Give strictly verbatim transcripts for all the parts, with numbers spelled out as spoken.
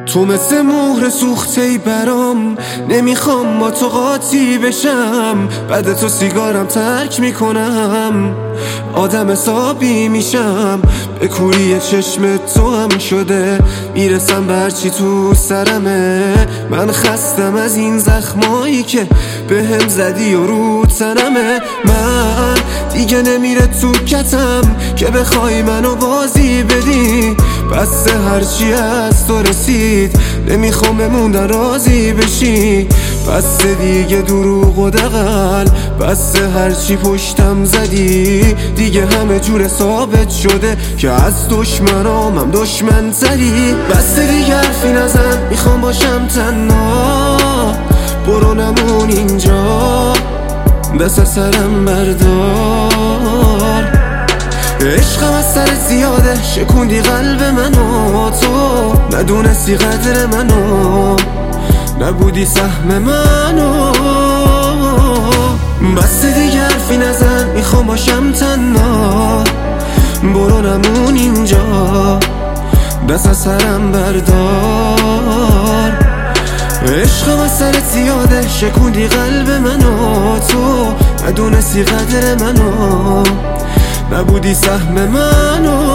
تو مثل مهر سوخته‌ای برام، نمیخوام با تو قاطی بشم. بعد تو سیگارم ترک میکنم، آدم حسابی میشم. به کوری چشم تو هم شده میرسم به هرچی تو سرمه. من خستم از این زخمایی که به هم زدی و رو تنمه. من دیگه نمیره تو کتم که بخوای منو بازی بدی. بس هرچی از تو رسید نمیخوام بموندن راضی بشی. بس دیگه دروغ و دغل، بس هرچی پشتم زدی دیگه همه جور ثابت شده که از دشمنام هم دشمن تری. بس دیگه حرفی نزن، میخوام باشم تنها. برو نمون اینجا، دست سرم بردار. عشقم از سر زیاده، شکوندی قلب منو. تو ندونستی قدر منو، نبودی سهم منو. بس دیگه حرفی نزن، میخوام باشم تنها. برو نمون اینجا، دست از سرم بردار. عشقم از سر زیاده، شکوندی قلب منو. تو ندونستی قدر منو، نبودی سهم منو.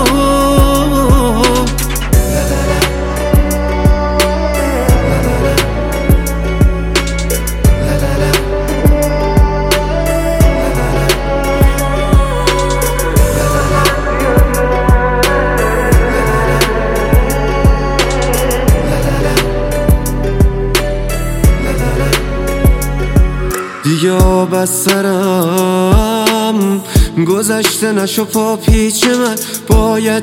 دیگه آب از سرم گذشته نشو پا پیچ من. باید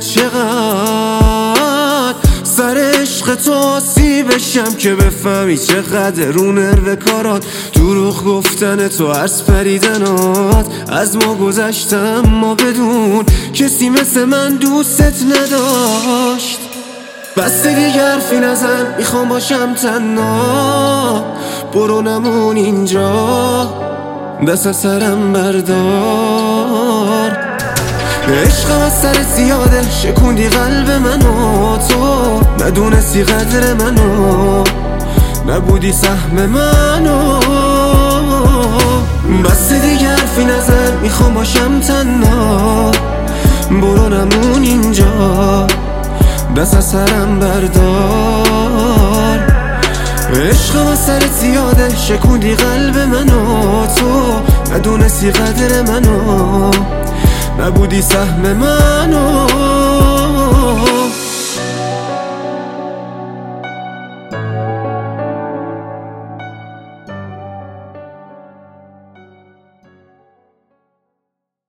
چقدر سر عشق تو آسی بشم که بفهمی چقدر رو نرو کارات. دروغ گفتن تو، عرض پریدنات از ما گذشتم ما بدون کسی مثل من دوستت نداشت. بس دیگه حرفی نزن، میخوام باشم تنها. برو نمون اینجا، دست از سرم بردار. عشقم از سر زیاده، شکوندی قلب منو. تو ندونستی قدر منو، نبودی سهم منو. بس دیگه حرفی نزن، میخوام باشم تنها. برو نمون اینجا، دست از سرم بردار. عشقم از سر زیاده، شکوندی قلب منو. تو ندونستی قدر منو، نبودی سهم منو.